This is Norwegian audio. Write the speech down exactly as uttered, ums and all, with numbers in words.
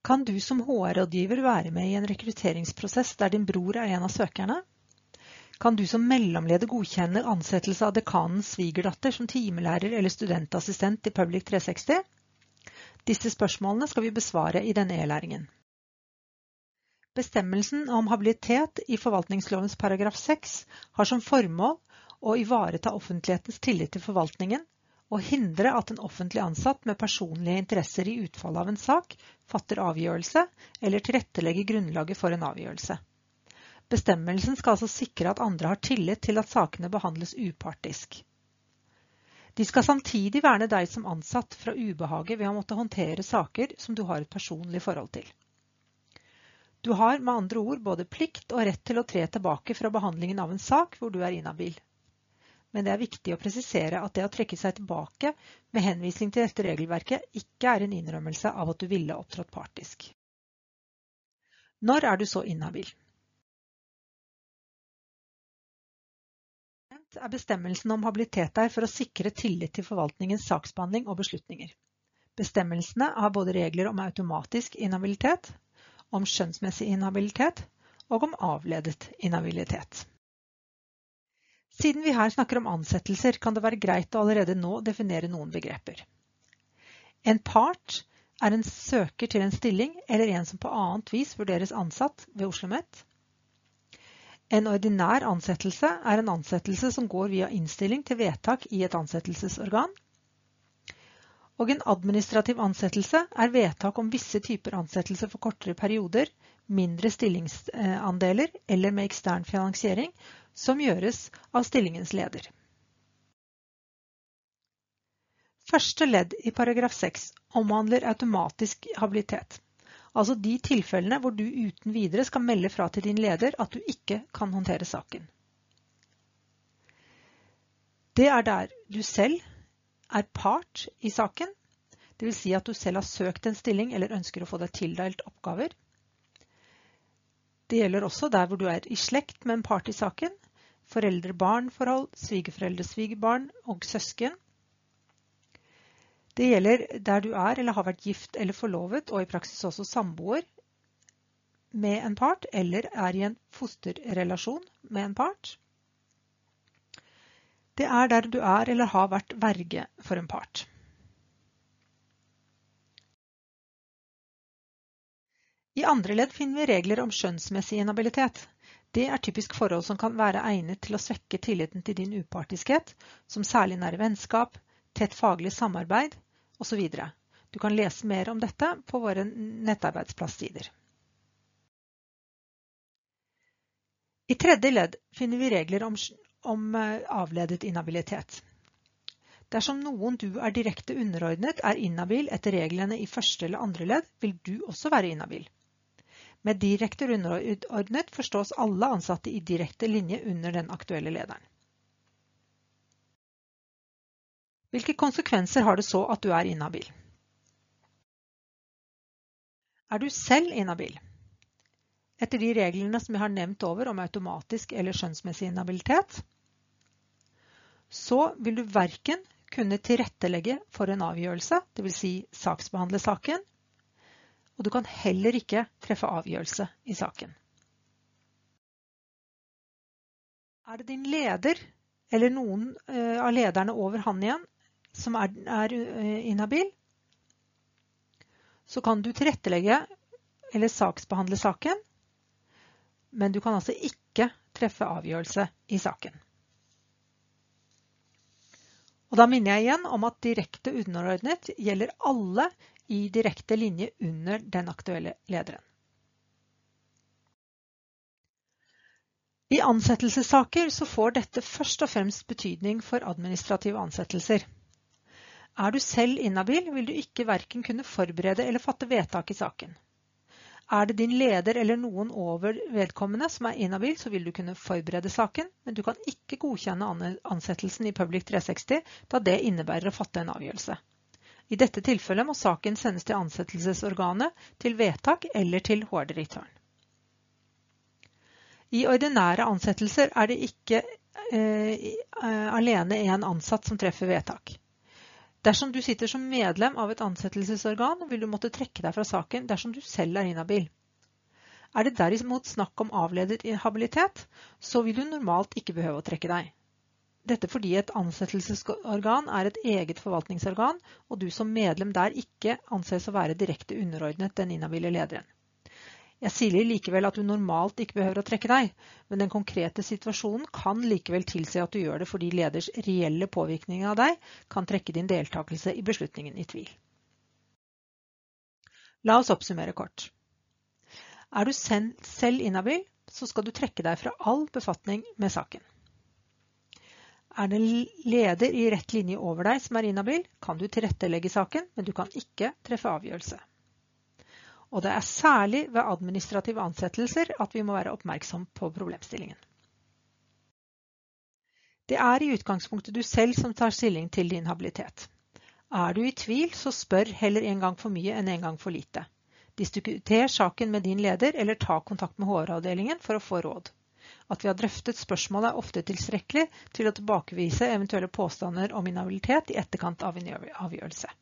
Kan du som H R-rådgiver være med i en rekrutteringsprosess der din bror er en av søkerne? Kan du som mellomleder godkjenne ansettelse av dekanens svigerdatter som timelærer eller studentassistent i Public tre seksti? Disse spørsmålene skal vi besvare i denne e-læringen. Bestemmelsen om habilitet i forvaltningslovens paragraf seks har som formål å ivareta offentlighetens tillit til forvaltningen og hindre at en offentlig ansatt med personlige interesser i utfallet av en sak fatter avgjørelse eller tilrettelegger grunnlaget for en avgjørelse. Bestemmelsen skal altså sikre at andre har tillit til at sakene behandles upartisk. De skal samtidig verne deg som ansatt fra ubehaget ved å måtte håndtere saker som du har et personlig forhold til. Du har med andre ord både plikt og rett til å tre tilbake fra behandlingen av en sak hvor du er inhabil. Men det er viktig å presisere at det å trekke seg tilbake med henvisning til dette regelverket ikke er en innrømmelse av at du ville opptrådt partisk. Når er du så inhabil? Er bestemmelsen om habilitet der for å sikre tillit til forvaltningens saksbehandling og beslutninger. Bestemmelsene har både regler om automatisk inhabilitet, om skjønnsmessig inhabilitet og om avledet inhabilitet. Siden vi her snakker om ansettelser, kan det være greit å allerede nå definere noen begreper. En part er en søker til en stilling eller en som på annet vis vurderes ansatt ved OsloMet. En ordinær ansettelse er en ansettelse som går via innstilling til vedtak i et ansettelsesorgan. Og en administrativ ansettelse er vedtak om visse typer ansettelse for kortere perioder, mindre stillingsandeler eller med ekstern finansiering, som gjøres av stillingens leder. Første ledd i paragraf seks omhandler automatisk habilitet, altså de tilfellene hvor du uten videre skal melde fra til din leder at du ikke kan håndtere saken. Det er der du selv er part i saken, det vil si at du selv har søkt en stilling eller ønsker å få deg tildelt oppgaver. Det gjelder også der hvor du er i slekt med en part i saken, foreldre-barn-forhold, svigerforeldre-svigerbarn og søsken. Det gjelder der du er eller har vært gift eller forlovet, og i praksis også samboer med en part, eller er i en fosterrelasjon med en part. Det er der du er eller har vært verge for en part. I andre ledd finner vi regler om skjønnsmessig inhabilitet. Det er typisk forhold som kan være egnet til å svekke tilliten til din upartiskhet, som særlig nære vennskap, tett faglig samarbeid og så videre. Du kan lese mer om dette på våre nettarbeidsplasssider. I tredje ledd finner vi regler om, om avledet inhabilitet. Dersom noen du er direkte underordnet er inhabil etter reglene i første eller andre ledd, vil du også være inhabil. Med direkte underordnet forstås alle ansatte i direkte linje under den aktuelle lederen. Hvilke konsekvenser har det så at du er inhabil? Er du selv inhabil? Etter de reglene som jeg har nevnt over om automatisk eller skjønnsmessig inhabilitet, så vil du hverken kunne tilrettelegge for en avgjørelse, det vil si saksbehandle saken, og du kan heller ikke treffe avgjørelse i saken. Er det din leder, eller noen uh, av lederne over han igjen, som er, er uh, inhabil, så kan du tilrettelegge eller saksbehandle saken, men du kan altså ikke treffe avgjørelse i saken. Og da minner jeg igjen om at direkte underordnet gjelder alle i direkte linje under den aktuelle lederen. I ansettelsessaker så får dette først og fremst betydning for administrative ansettelser. Er du selv inhabil, vil du ikke hverken kunne forberede eller fatte vedtak i saken. Er det din leder eller noen over vedkommende som er inhabil, så vil du kunne forberede saken, men du kan ikke godkjenne ansettelsen i Public tre seksti, da det innebærer å fatte en avgjørelse. I dette tilfellet må saken sendes til ansettelsesorganet, til vedtak eller til H R-direktøren. I ordinære ansettelser er det ikke eh, alene en ansatt som treffer vedtak. Dersom du sitter som medlem av et ansettelsesorgan, vil du måtte trekke deg fra saken dersom du selv er inhabil. Er det derimot snakk om avledet inhabilitet, så vil du normalt ikke behøve å trekke deg. Dette fordi et ansettelsesorgan er et eget forvaltningsorgan, og du som medlem der ikke anses å være direkte underordnet den inhabile lederen. Jeg sier likevel at du normalt ikke behøver å trekke deg, men den konkrete situasjonen kan likevel tilsi at du gjør det fordi leders reelle påvirkning av deg kan trekke din deltakelse i beslutningen i tvil. La oss oppsummere kort. Er du selv inhabil, så skal du trekke deg fra all befatning med saken. Er det en leder i rett linje over deg som er inhabil, kan du tilrettelegge saken, men du kan ikke treffe avgjørelse. Og det er særlig ved administrative ansettelser at vi må være oppmerksom på problemstillingen. Det er i utgangspunktet du selv som tar stilling til din habilitet. Er du i tvil, så spør heller en gang for mye enn en gang for lite. Diskuter saken med din leder eller ta kontakt med H R-avdelingen for å få råd. At vi har drøftet spørsmålet er ofte tilstrekkelig til å tilbakevise eventuelle påstander om inhabilitet i etterkant av en avgjørelse.